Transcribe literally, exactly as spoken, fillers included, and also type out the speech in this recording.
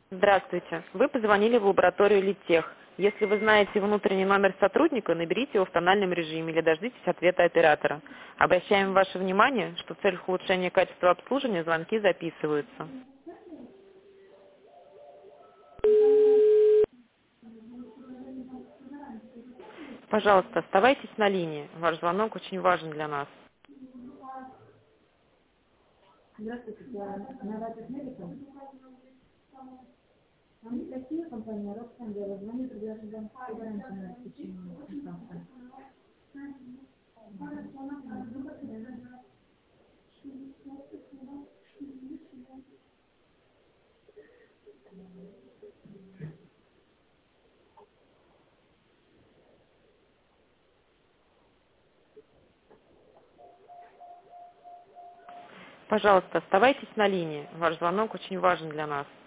Здравствуйте. Вы позвонили в лабораторию Литтех. Если вы знаете внутренний номер сотрудника, наберите его в тональном режиме или дождитесь ответа оператора. Обращаем ваше внимание, что в целях улучшения качества обслуживания звонки записываются. Пожалуйста, оставайтесь на линии. Ваш звонок очень важен для нас. Здравствуйте, я на радио Медикал. Вам Россия, компания Роксан, я звоню, предложу вам гарантию на обеспечение контракта. Пожалуйста, оставайтесь на линии. Ваш звонок очень важен для нас.